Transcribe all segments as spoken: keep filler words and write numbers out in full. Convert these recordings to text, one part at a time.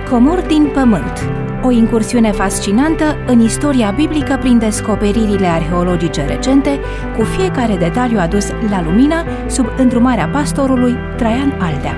Comori din pământ. O incursiune fascinantă în istoria biblică prin descoperirile arheologice recente, cu fiecare detaliu adus la lumină sub îndrumarea pastorului Traian Aldea.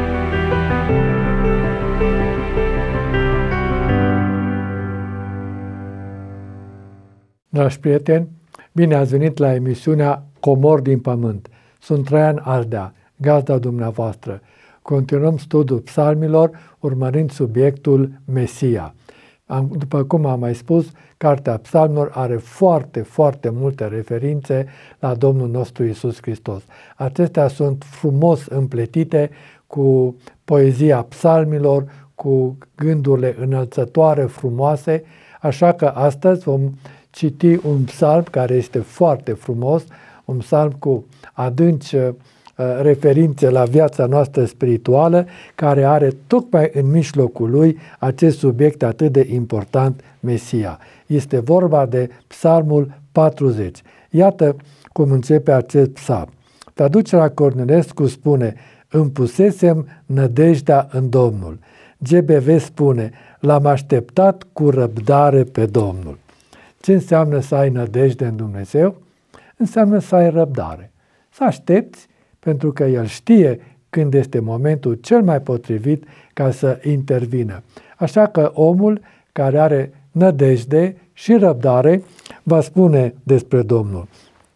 Dragi prieteni, bine ați venit la emisiunea Comori din pământ. Sunt Traian Aldea, gazda dumneavoastră. Continuăm studiul psalmilor, urmărind subiectul Mesia. Am, după cum am mai spus, Cartea Psalmilor are foarte, foarte multe referințe la Domnul nostru Iisus Hristos. Acestea sunt frumos împletite cu poezia psalmilor, cu gândurile înălțătoare, frumoase, așa că astăzi vom citi un psalm care este foarte frumos, un psalm cu adânci referințe la viața noastră spirituală, care are tocmai în mijlocul lui acest subiect atât de important, Mesia. Este vorba de Psalmul patruzeci. Iată cum începe acest psalm. Traducerea Cornilescu spune: îmi pusesem nădejdea în Domnul. G B V spune: l-am așteptat cu răbdare pe Domnul. Ce înseamnă să ai nădejde în Dumnezeu? Înseamnă să ai răbdare. Să aștepți, pentru că El știe când este momentul cel mai potrivit ca să intervină. Așa că omul care are nădejde și răbdare va spune despre Domnul: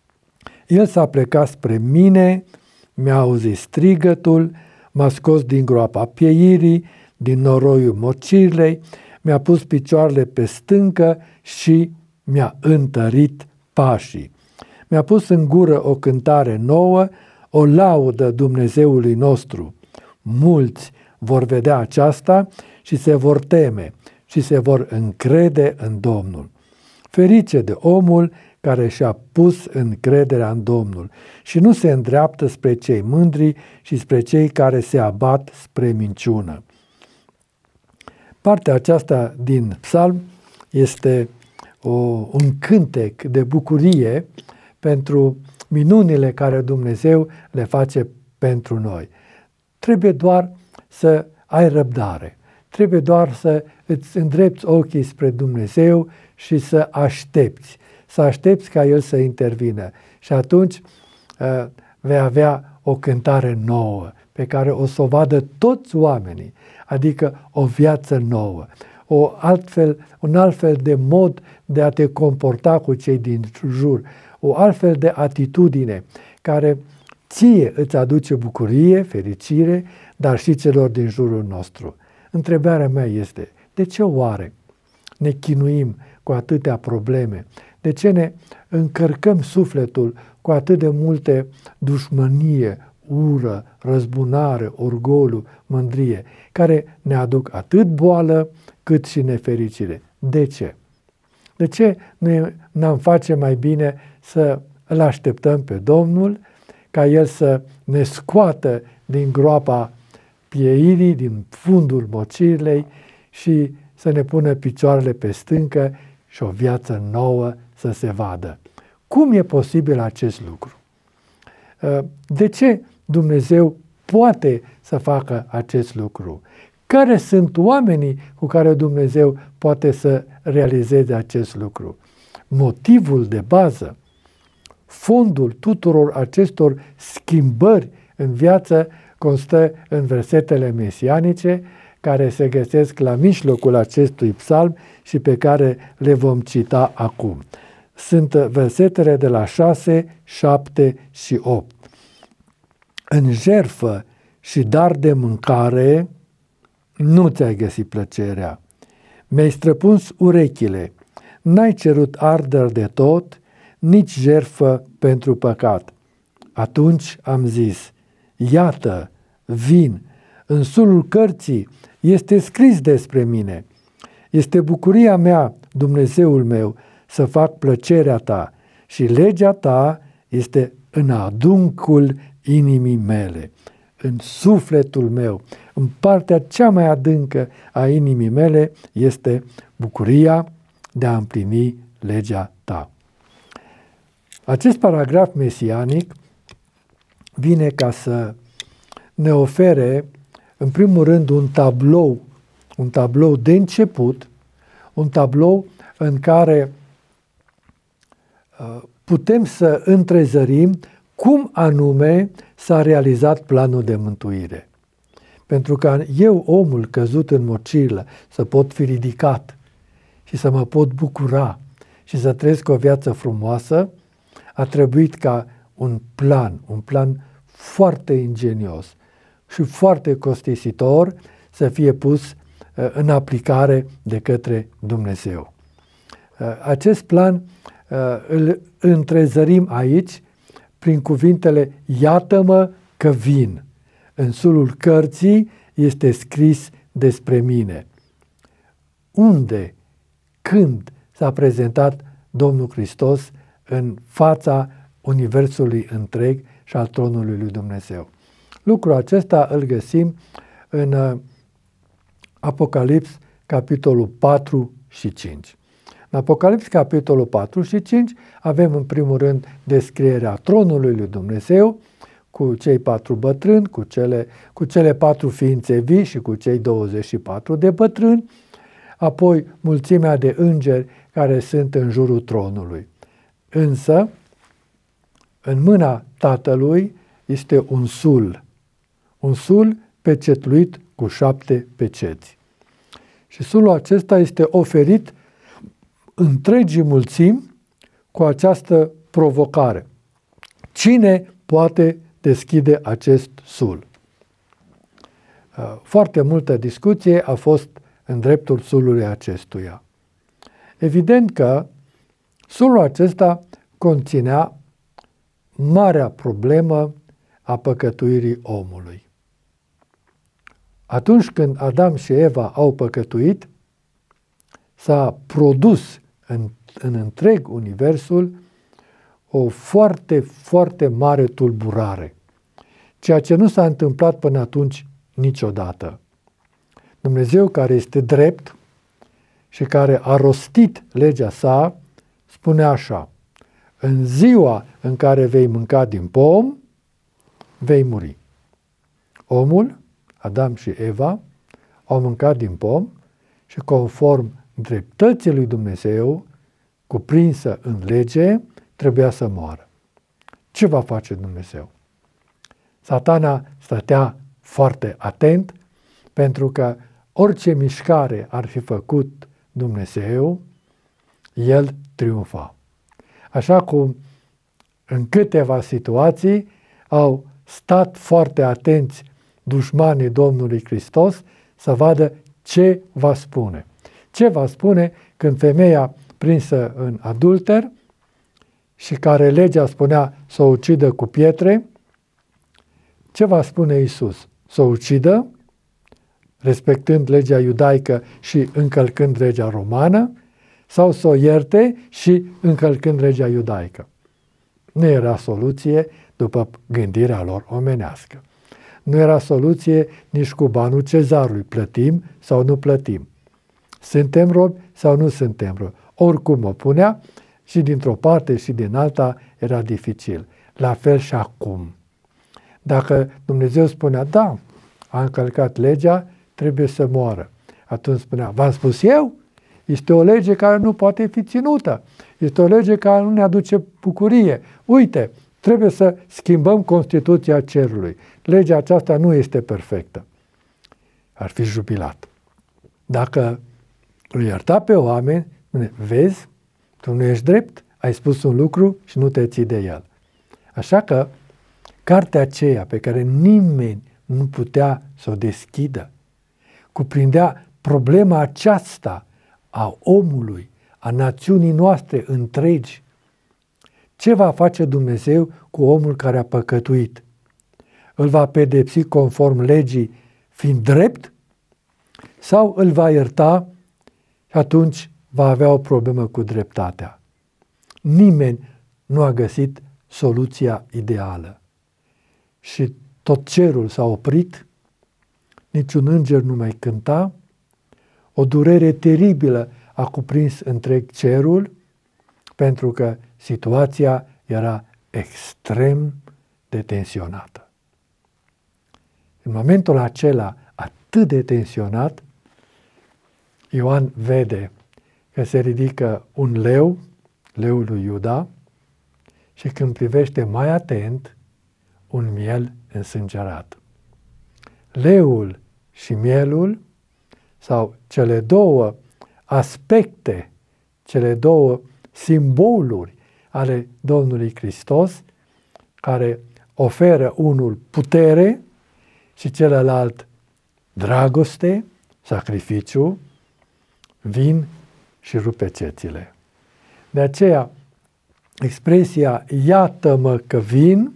El s-a plecat spre mine, mi-a auzit strigătul, m-a scos din groapa pieirii, din noroiul mocirlei, mi-a pus picioarele pe stâncă și mi-a întărit pașii. Mi-a pus în gură o cântare nouă, o laudă Dumnezeului nostru. Mulți vor vedea aceasta și se vor teme și se vor încrede în Domnul. Ferice de omul care și-a pus încrederea în Domnul și nu se îndreaptă spre cei mândri și spre cei care se abat spre minciună. Partea aceasta din psalm este o, un cântec de bucurie pentru minunile care Dumnezeu le face pentru noi. Trebuie doar să ai răbdare. Trebuie doar să îți îndrepți ochii spre Dumnezeu și să aștepți. Să aștepți ca El să intervină. Și atunci uh, vei avea o cântare nouă pe care o să o vadă toți oamenii. Adică o viață nouă. O altfel, un altfel de mod de a te comporta cu cei din jur. O altfel de atitudine care ție îți aduce bucurie, fericire, dar și celor din jurul nostru. Întrebarea mea este: de ce oare ne chinuim cu atâtea probleme? De ce ne încărcăm sufletul cu atât de multe dușmănie, ură, răzbunare, orgoliu, mândrie, care ne aduc atât boală cât și nefericire? De ce? De ce noi n-am face mai bine să îl așteptăm pe Domnul, ca El să ne scoată din groapa pieirii, din fundul mocirlei și să ne pună picioarele pe stâncă și o viață nouă să se vadă? Cum e posibil acest lucru? De ce Dumnezeu poate să facă acest lucru? Care sunt oamenii cu care Dumnezeu poate să realizeze acest lucru? Motivul de bază, fondul tuturor acestor schimbări în viață constă în versetele mesianice care se găsesc la mijlocul acestui psalm și pe care le vom cita acum. Sunt versetele de la șase, șapte și opt. În jertfă și dar de mâncare nu ți-ai găsit plăcerea. Mi-ai străpuns urechile, n-ai cerut arderi de tot, nici jertfă pentru păcat. Atunci am zis: iată, vin, în sulul cărții este scris despre mine. Este bucuria mea, Dumnezeul meu, să fac plăcerea ta și legea ta este în adâncul inimii mele, în sufletul meu, în partea cea mai adâncă a inimii mele este bucuria de a împlini legea ta. Acest paragraf mesianic vine ca să ne ofere, în primul rând, un tablou un tablou de început, un tablou în care uh, putem să întrezărim cum anume s-a realizat planul de mântuire. Pentru că eu, omul căzut în mocirlă, să pot fi ridicat și să mă pot bucura și să trăiesc o viață frumoasă, a trebuit ca un plan, un plan foarte ingenios și foarte costisitor să fie pus uh, în aplicare de către Dumnezeu. Uh, acest plan uh, îl întrezărim aici prin cuvintele iată-mă că vin. În sulul cărții este scris despre mine. Unde, când s-a prezentat Domnul Hristos în fața universului întreg și al tronului lui Dumnezeu? Lucrul acesta îl găsim în uh, Apocalips, capitolul patru și cinci. În Apocalips, capitolul patru și cinci, avem în primul rând descrierea tronului lui Dumnezeu, cu cei patru bătrâni, cu cele, cu cele patru ființe vii și cu cei douăzeci și patru de bătrâni, apoi mulțimea de îngeri care sunt în jurul tronului. Însă, în mâna Tatălui este un sul, un sul pecetluit cu șapte peceți. Și sulul acesta este oferit întregii mulțimi cu această provocare. Cine poate deschide acest sul? Foarte multă discuție a fost în dreptul sulului acestuia. Evident că sulul acesta conținea marea problemă a păcătuirii omului. Atunci când Adam și Eva au păcătuit, s-a produs în, în întreg universul o foarte, foarte mare tulburare, ceea ce nu s-a întâmplat până atunci niciodată. Dumnezeu, care este drept și care a rostit legea sa, spune așa: în ziua în care vei mânca din pom, vei muri. Omul, Adam și Eva, au mâncat din pom și conform dreptății lui Dumnezeu, cuprinsă în lege, trebuia să moară. Ce va face Dumnezeu? Satana stătea foarte atent, pentru că orice mișcare ar fi făcut Dumnezeu, el triumfa. Așa cum în câteva situații au stat foarte atenți dușmanii Domnului Hristos să vadă ce va spune. Ce va spune când femeia prinsă în adulter și care legea spunea să o ucidă cu pietre, ce va spune Iisus? Să o ucidă, respectând legea iudaică și încălcând legea romană, sau să o ierte și încălcând legea iudaică? Nu era soluție după gândirea lor omenească. Nu era soluție nici cu banul cezarului, plătim sau nu plătim. Suntem robi sau nu suntem robi? Oricum o punea și dintr-o parte și din alta era dificil. La fel și acum. Dacă Dumnezeu spunea, da, a încălcat legea, trebuie să moară. Atunci spunea, v-am spus eu? Este o lege care nu poate fi ținută. Este o lege care nu ne aduce bucurie. Uite, trebuie să schimbăm Constituția cerului. Legea aceasta nu este perfectă. Ar fi jubilat. Dacă îl ierta pe oameni, spune, vezi, tu nu ești drept, ai spus un lucru și nu te ții de el. Așa că cartea aceea pe care nimeni nu putea să o deschidă, cuprindea problema aceasta a omului, a națiunii noastre întregi. Ce va face Dumnezeu cu omul care a păcătuit? Îl va pedepsi conform legii fiind drept? Sau îl va ierta și atunci va avea o problemă cu dreptatea? Nimeni nu a găsit soluția ideală. Și tot cerul s-a oprit, niciun înger nu mai cânta, o durere teribilă a cuprins întreg cerul, pentru că situația era extrem de tensionată. În momentul acela atât de tensionat, Ioan vede că se ridică un leu, leul lui Iuda, și când privește mai atent, un miel însângerat. Leul și mielul, sau cele două aspecte, cele două simboluri ale Domnului Hristos, care oferă unul putere și celălalt dragoste, sacrificiu, vin și rupe cețile. De aceea, expresia iată-mă că vin,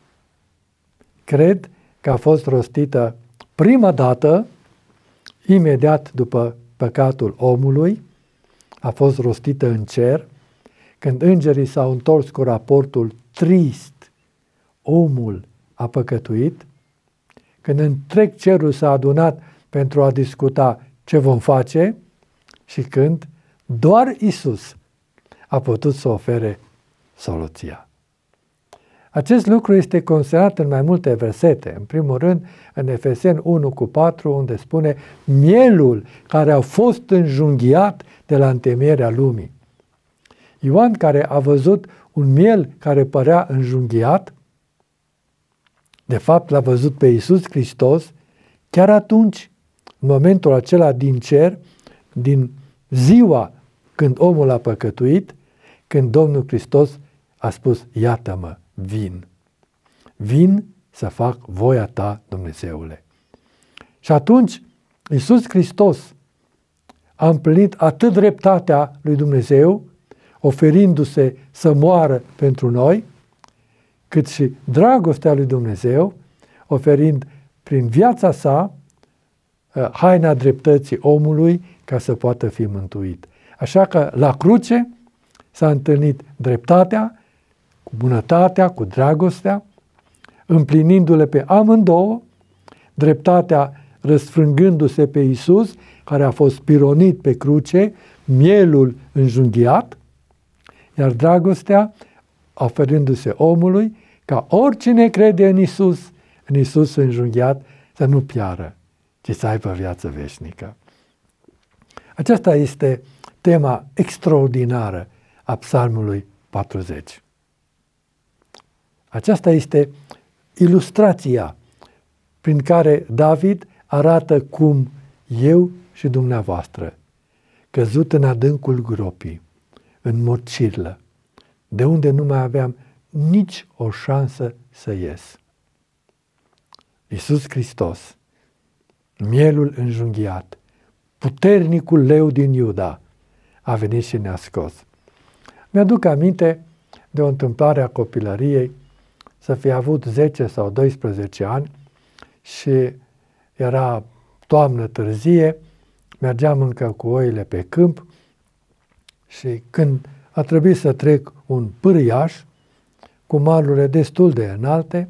cred că a fost rostită prima dată, imediat după păcatul omului, a fost rostită în cer, când îngerii s-au întors cu raportul trist, omul a păcătuit, când întreg cerul s-a adunat pentru a discuta ce vom face și când doar Isus a putut să ofere soluția. Acest lucru este consemnat în mai multe versete. În primul rând, în Efeseni unu cu patru, unde spune mielul care a fost înjunghiat de la întemeierea lumii. Ioan, care a văzut un miel care părea înjunghiat, de fapt l-a văzut pe Iisus Hristos, chiar atunci, în momentul acela din cer, din ziua când omul a păcătuit, când Domnul Hristos a spus, iată-mă, vin. Vin să fac voia ta, Dumnezeule. Și atunci, Iisus Hristos a împlinit atât dreptatea lui Dumnezeu, oferindu-se să moară pentru noi, cât și dragostea lui Dumnezeu, oferind prin viața sa haina dreptății omului ca să poată fi mântuit. Așa că la cruce s-a întâlnit dreptatea cu bunătatea, cu dragostea, împlinindu-le pe amândouă, dreptatea răsfrângându-se pe Iisus, care a fost pironit pe cruce, mielul înjunghiat, iar dragostea oferindu-se omului, ca oricine crede în Iisus, în Iisus înjunghiat, să nu piară, ci să aibă viață veșnică. Aceasta este tema extraordinară a Psalmului patruzeci. Aceasta este ilustrația prin care David arată cum eu și dumneavoastră, căzut în adâncul gropii, în morcirlă, de unde nu mai aveam nici o șansă să ies. Iisus Hristos, mielul înjunghiat, puternicul leu din Iuda, a venit și ne-a scos. Mi-aduc aminte de o întâmplare a copilăriei, să fi avut zece sau doisprezece ani și era toamnă târzie, mergeam încă cu oile pe câmp și când a trebuit să trec un pârâiaș cu malurile destul de înalte,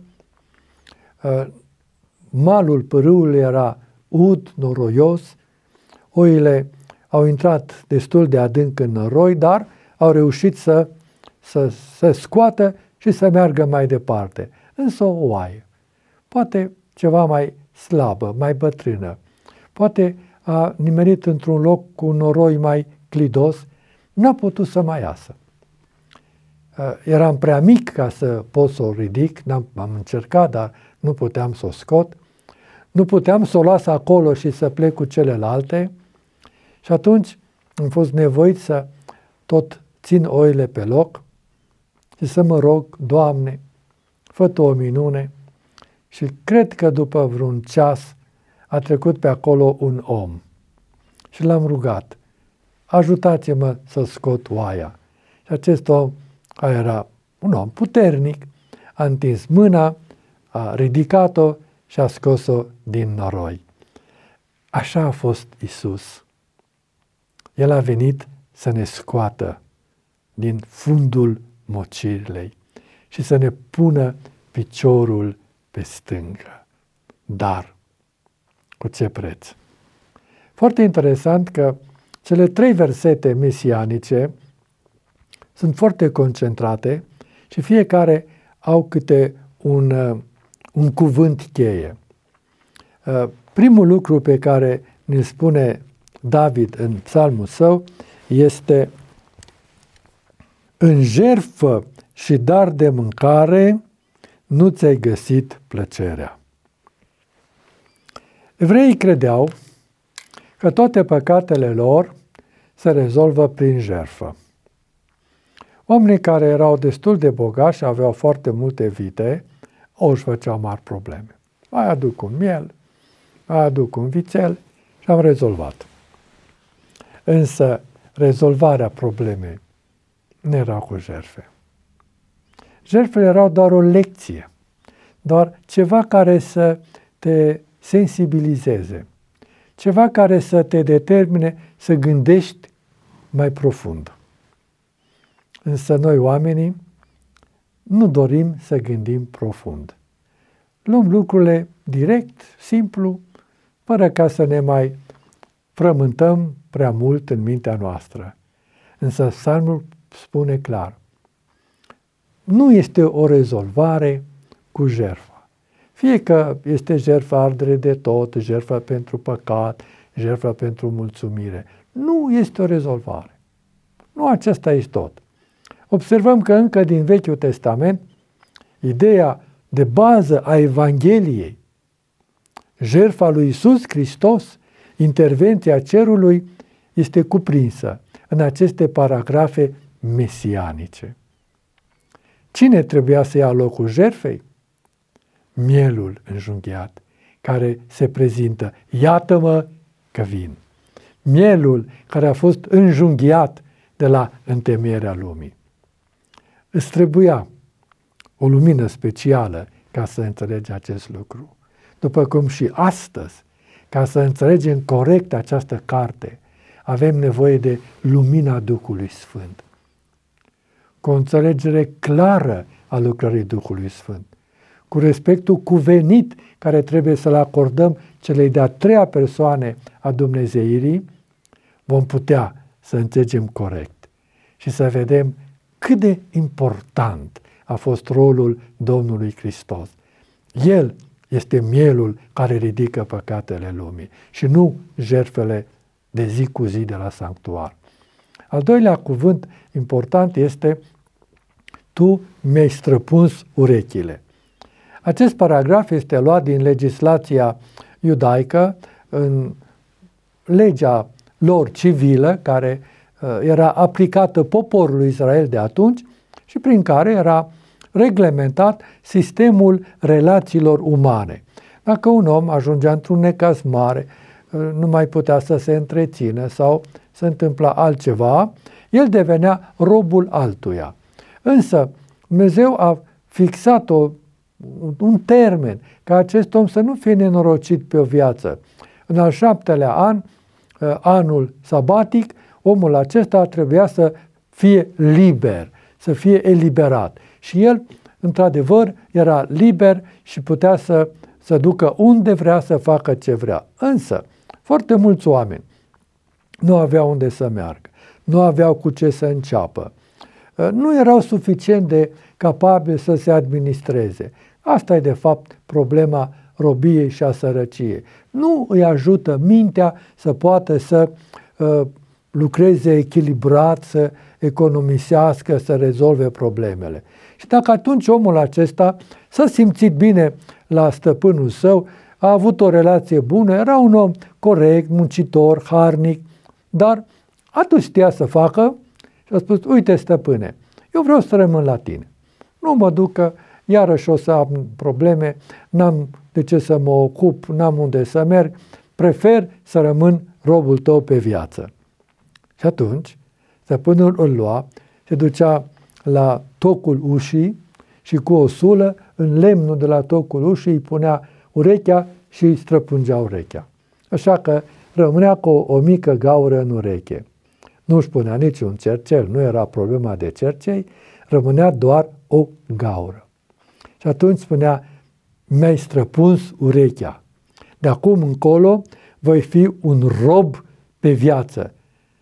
malul pârâului era ud, noroios, oile au intrat destul de adânc în noroi, dar au reușit să, să, să scoată și să meargă mai departe. Însă o oaie, poate ceva mai slabă, mai bătrână, poate a nimerit într-un loc cu un noroi mai clidos, n-a putut să mai iasă. Eram prea mic ca să pot să o ridic, n-am, am încercat, dar nu puteam să o scot. Nu puteam să o las acolo și să plec cu celelalte. Și atunci am fost nevoit să tot țin oile pe loc și să mă rog, Doamne, fă Tu o minune. Și cred că după vreun ceas a trecut pe acolo un om. Și l-am rugat, ajutați-mă să scot oaia. Și acest om, care era un om puternic, a întins mâna, a ridicat-o și a scos-o din noroi. Așa a fost Isus. El a venit să ne scoată din fundul mocirlei și să ne pună piciorul pe stângă. Dar, cu ce preț? Foarte interesant că cele trei versete mesianice sunt foarte concentrate și fiecare au câte un, un cuvânt cheie. Primul lucru pe care ne spune David în psalmul său este: în jertfă și dar de mâncare nu ți-ai găsit plăcerea. Evreii credeau că toate păcatele lor se rezolvă prin jertfă. Oamenii care erau destul de bogați și aveau foarte multe vite, o își făceau mari probleme. Mai aduc un miel, mai aduc un vițel și am rezolvat. Însă rezolvarea problemei nu era cu jertfe. Jertfele erau doar o lecție, doar ceva care să te sensibilizeze, ceva care să te determine să gândești mai profund. Însă noi, oamenii, nu dorim să gândim profund. Luăm lucrurile direct, simplu, fără ca să ne mai frământăm prea mult în mintea noastră. Însă psalmul spune clar: nu este o rezolvare cu jertfa. Fie că este jertfa ardere de tot, jertfa pentru păcat, jertfa pentru mulțumire. Nu este o rezolvare. Nu acesta este tot. Observăm că încă din Vechiul Testament, ideea de bază a Evangheliei, jertfa lui Iisus Hristos, intervenția cerului, este cuprinsă în aceste paragrafe mesianice. Cine trebuia să ia locul jertfei? Mielul înjunghiat, care se prezintă: iată-mă că vin. Mielul care a fost înjunghiat de la întemeierea lumii. Îți trebuia o lumină specială ca să înțelegi acest lucru. După cum și astăzi, ca să înțelegem corect această carte, avem nevoie de lumina Duhului Sfânt. Cu o înțelegere clară a lucrării Duhului Sfânt, cu respectul cuvenit care trebuie să-l acordăm celei de-a treia persoane a Dumnezeirii, vom putea să înțelegem corect și să vedem cât de important a fost rolul Domnului Hristos. El este mielul care ridică păcatele lumii și nu jertfele de zi cu zi de la sanctuar. Al doilea cuvânt important este: tu mi-ai străpuns urechile. Acest paragraf este luat din legislația iudaică, în legea lor civilă, care uh, era aplicată poporului Israel de atunci și prin care era reglementat sistemul relațiilor umane. Dacă un om ajungea într-un necaz mare, nu mai putea să se întrețină sau se întâmpla altceva, el devenea robul altuia. Însă Dumnezeu a fixat o, un termen ca acest om să nu fie nenorocit pe o viață. În al șaptelea an, anul sabatic, omul acesta trebuia să fie liber, să fie eliberat. Și el, într-adevăr, era liber și putea să se ducă unde vrea, să facă ce vrea. Însă, foarte mulți oameni nu aveau unde să meargă, nu aveau cu ce să înceapă, nu erau suficient de capabili să se administreze. Asta e, de fapt, problema robiei și a sărăciei. Nu îi ajută mintea să poată să uh, lucreze echilibrat, să economisească, să rezolve problemele. Și dacă atunci omul acesta s-a simțit bine la stăpânul său, a avut o relație bună, era un om corect, muncitor, harnic, dar atunci știa să facă și a spus: uite, stăpâne, eu vreau să rămân la tine. Nu mă duc că iarăși o să am probleme, n-am de ce să mă ocup, n-am unde să merg, prefer să rămân robul tău pe viață. Și atunci stăpânul îl lua, se ducea la tocul ușii și cu o sulă în lemnul de la tocul ușii îi punea urechea și îi străpungea urechea. Așa că rămânea cu o, o mică gaură în ureche. Nu își punea niciun cercel, nu era problema de cercei, rămânea doar o gaură. Și atunci spunea: mi-ai străpuns urechea. De acum încolo voi fi un rob pe viață,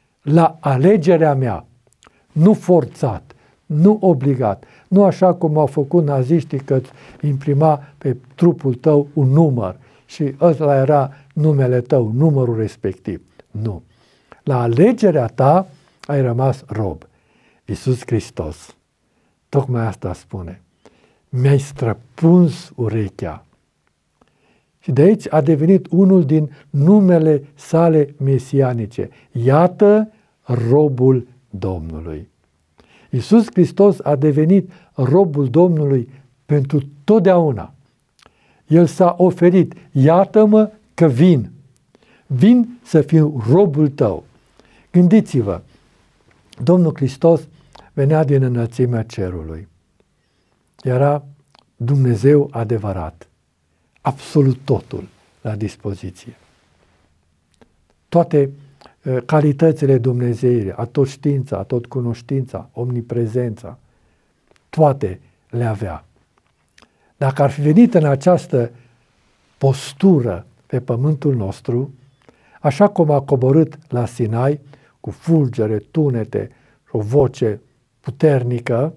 la alegerea mea, nu forțat, nu obligat, nu așa cum au făcut naziștii că imprima pe trupul tău un număr și ăsta era numele tău, numărul respectiv. Nu. La alegerea ta ai rămas rob. Iisus Hristos tocmai asta spune. Mi-ai străpuns urechea. Și de aici a devenit unul din numele sale mesianice. Iată robul Domnului. Iisus Hristos a devenit robul Domnului pentru totdeauna. El s-a oferit. Iată-mă că vin. Vin să fiu robul tău. Gândiți-vă, Domnul Hristos venea din înălțimea cerului. Era Dumnezeu adevărat. Absolut totul la dispoziție. Toate uh, calitățile Dumnezeirii, atot știința, atot cunoștința, omniprezența, toate le avea. Dacă ar fi venit în această postură pe pământul nostru, așa cum a coborât la Sinai, cu fulgere, tunete și o voce puternică,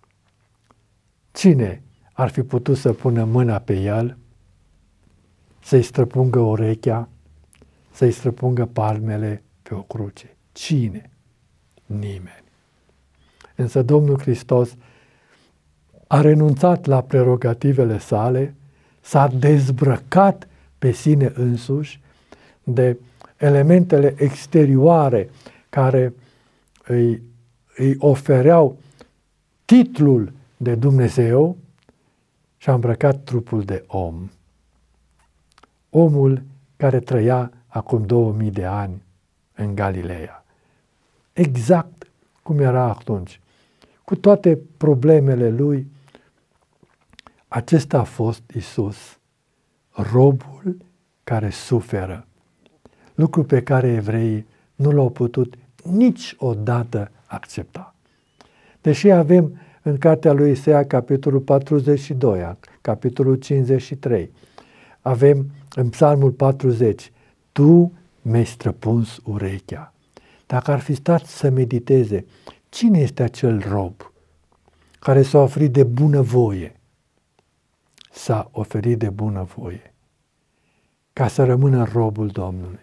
cine ar fi putut să pună mâna pe el, să-i străpungă urechea, să-i străpungă palmele pe o cruce? Cine? Nimeni. Însă Domnul Hristos a renunțat la prerogativele sale, s-a dezbrăcat pe sine însuși de elementele exterioare care îi, îi ofereau titlul de Dumnezeu și a îmbrăcat trupul de om. Omul care trăia acum două mii de ani în Galileea. Exact cum era atunci. Cu toate problemele lui, acesta a fost Iisus, robul care suferă. Lucru pe care evreii nu l-au putut niciodată accepta. Deși avem în cartea lui Isaia capitolul patruzeci și doi, capitolul cincizeci și trei, avem în Psalmul patruzeci, tu mi-ai străpuns urechea. Dacă ar fi stat să mediteze, cine este acel rob care s-a oferit de bunăvoie? S-a oferit de bunăvoie ca să rămână robul Domnului.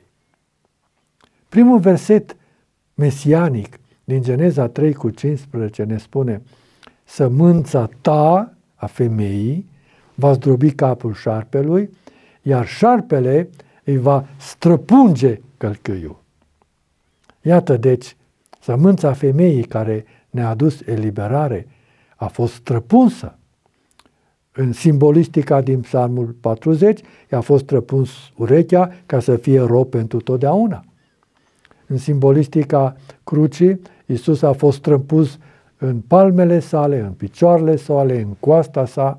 Primul verset mesianic din Geneza trei cu cincisprezece ne spune: sămânța ta, a femeii, va zdrobi capul șarpelui, iar șarpele îi va străpunge călcâiul. Iată deci, sămânța femeii care ne-a adus eliberare a fost străpunsă. În simbolistica din Psalmul patruzeci, i-a fost străpuns urechea ca să fie rob pentru totdeauna. În simbolistica crucii, Iisus a fost străpus în palmele sale, în picioarele sale, în coasta sa,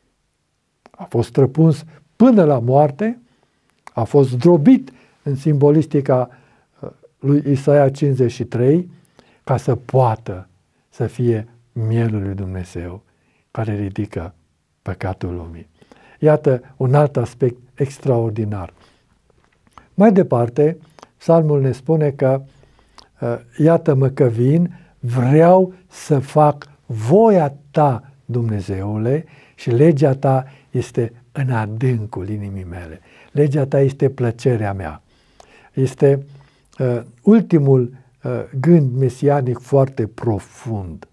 a fost străpuns până la moarte, a fost zdrobit în simbolistica lui Isaia cincizeci și trei, ca să poată să fie mielul lui Dumnezeu care ridică păcatul lumii. Iată un alt aspect extraordinar. Mai departe, Psalmul ne spune că iată-mă că vin, vreau să fac voia ta, Dumnezeule, și legea ta este în adâncul inimii mele. Legea ta este plăcerea mea. Este uh, ultimul uh, gând mesianic foarte profund.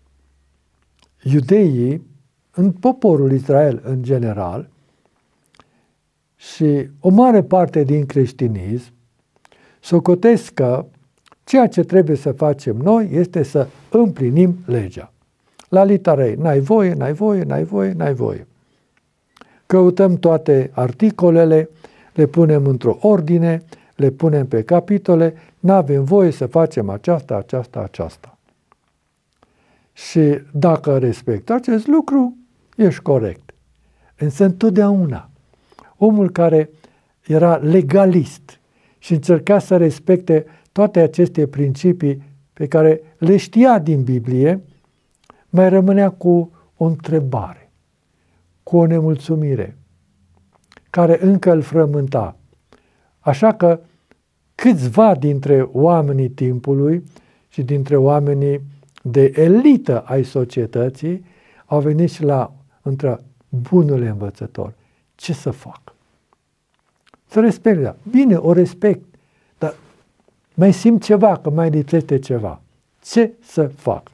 Iudeii, în poporul Israel în general, și o mare parte din creștinism, socotesc că ceea ce trebuie să facem noi este să împlinim legea. La litera ei, n-ai voie, n-ai voie, n-ai voie, n-ai voie. Căutăm toate articolele, le punem într-o ordine, le punem pe capitole, n-avem voie să facem aceasta, aceasta, aceasta. Și dacă respecti acest lucru, ești corect. Însă întotdeauna, omul care era legalist și încerca să respecte toate aceste principii pe care le știa din Biblie, mai rămânea cu o întrebare, cu o nemulțumire, care încă îl frământa. Așa că câțiva dintre oamenii timpului și dintre oamenii de elită ai societății au venit și la între bunule învățător. Ce să fac? Să respect, da. Bine, o respect, dar mai simt ceva, că mai lipsește ceva. Ce să fac?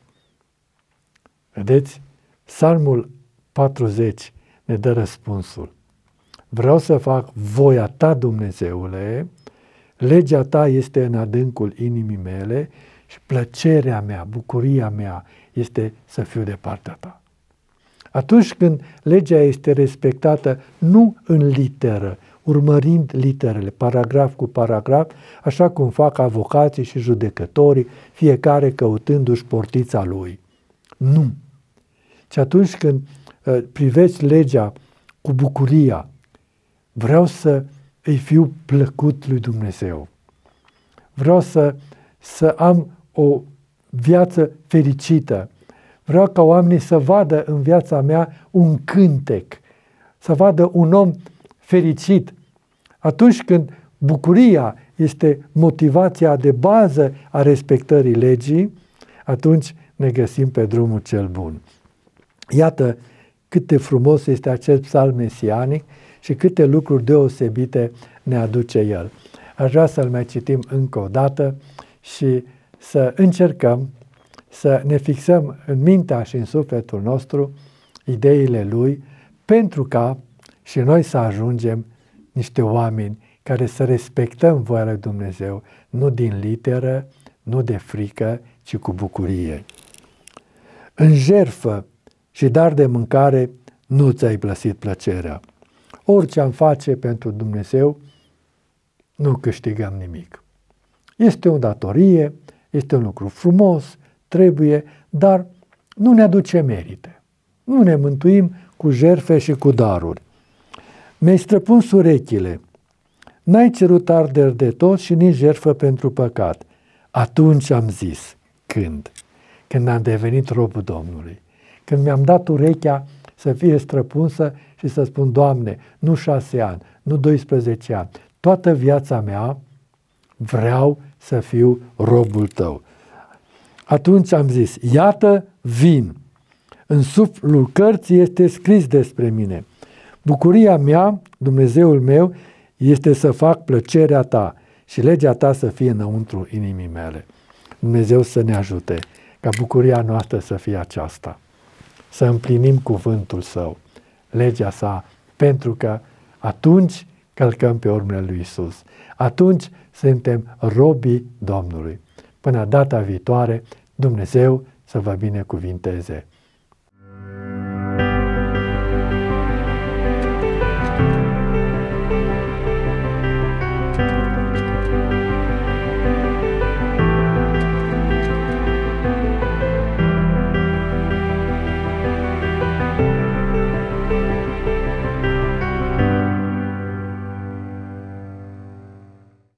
Vedeți? Psalmul patruzeci ne dă răspunsul. Vreau să fac voia ta, Dumnezeule, legea ta este în adâncul inimii mele și plăcerea mea, bucuria mea este să fiu de partea ta. Atunci când legea este respectată nu în literă, urmărind literele, paragraf cu paragraf, așa cum fac avocații și judecătorii, fiecare căutându-și portița lui. Nu. Și atunci când uh, privești legea cu bucuria, vreau să îi fiu plăcut lui Dumnezeu. Vreau să, să am o viață fericită. Vreau ca oamenii să vadă în viața mea un cântec, să vadă un om fericit. Atunci când bucuria este motivația de bază a respectării legii, atunci ne găsim pe drumul cel bun. Iată cât de frumos este acest psalm mesianic și câte lucruri deosebite ne aduce el. Aș vrea să-l mai citim încă o dată și să încercăm să ne fixăm în mintea și în sufletul nostru ideile lui, pentru ca și noi să ajungem niște oameni care să respectăm voia lui Dumnezeu, nu din literă, nu de frică, ci cu bucurie. În jertfă și dar de mâncare nu ți-ai plăsit plăcerea. Orice am face pentru Dumnezeu, nu câștigăm nimic. Este o datorie, este un lucru frumos, trebuie, dar nu ne aduce merite. Nu ne mântuim cu jertfe și cu daruri. Mi-ai străpuns urechile, n-ai cerut arderi de tot și nici jertfă pentru păcat. Atunci am zis, când? Când am devenit robul Domnului. Când mi-am dat urechea să fie străpunsă și să spun, Doamne, nu șase ani, nu doisprezece ani, toată viața mea vreau să fiu robul tău. Atunci am zis, iată, vin. În suflul cărții este scris despre mine. Bucuria mea, Dumnezeul meu, este să fac plăcerea ta și legea ta să fie înăuntru inimii mele. Dumnezeu să ne ajute ca bucuria noastră să fie aceasta. Să împlinim cuvântul său, legea sa, pentru că atunci călcăm pe urmele lui Isus. Atunci suntem robii Domnului. Până data viitoare, Dumnezeu să vă binecuvinteze.